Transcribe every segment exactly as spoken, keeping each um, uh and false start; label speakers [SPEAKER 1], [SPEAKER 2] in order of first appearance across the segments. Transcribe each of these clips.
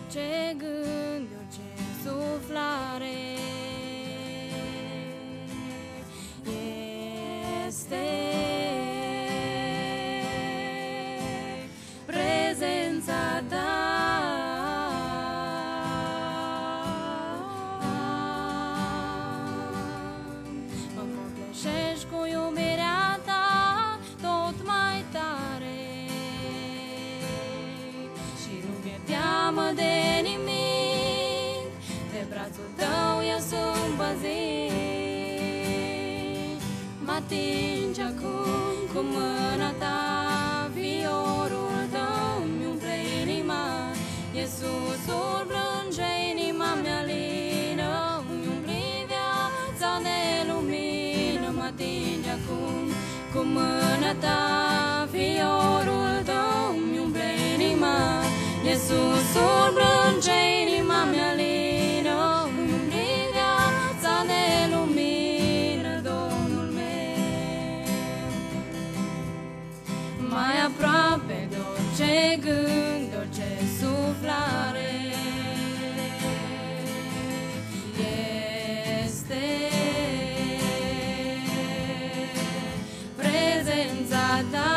[SPEAKER 1] orice gând, de orice suflare. Este prezența ta. Mă copleșești cu iubirea ta tot mai tare și nu mi-e teamă de nimic, de brațul tău eu sunt păzit. Mă atingi acum cu mâna ta, viorul tău îmi umple inima, Iisusul plânge, inima mea lină, îmi umpli viața de lumină. Mă atingi acum cu mâna ta, viorul tău îmi umple inima, Iisusul plânge, inima mea lină, îmi umpli viața de lumină, Domnul meu. Mai aproape de orice gând, de orice suflare, este prezența ta.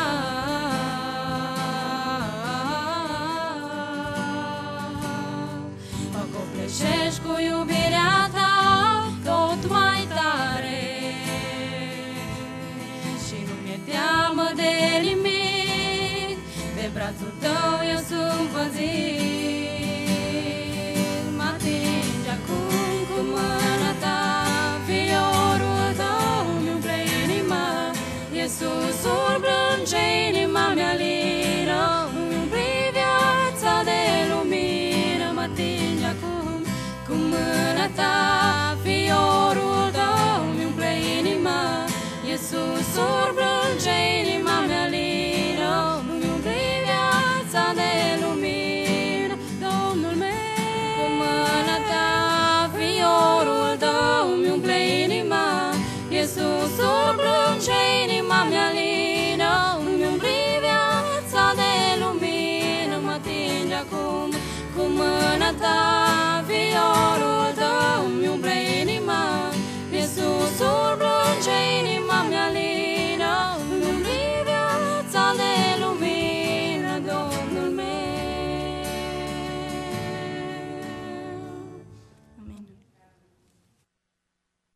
[SPEAKER 1] Mă copleșești cu iubirea ta tot mai tare și nu mi-e teamă de nimic, de brațul tău eu sunt păzit.